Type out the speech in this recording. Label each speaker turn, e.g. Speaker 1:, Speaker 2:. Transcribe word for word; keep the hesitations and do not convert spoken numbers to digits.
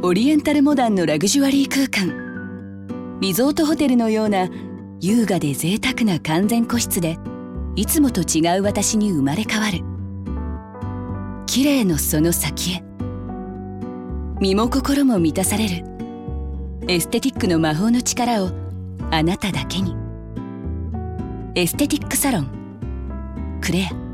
Speaker 1: オリエンタルモダンのラグジュアリー空間。リゾートホテルのような優雅で贅沢な完全個室で、いつもと違う私に生まれ変わる。綺麗のその先へ、身も心も満たされる。エステティックの魔法の力をあなただけに。エステティックサロンクレア。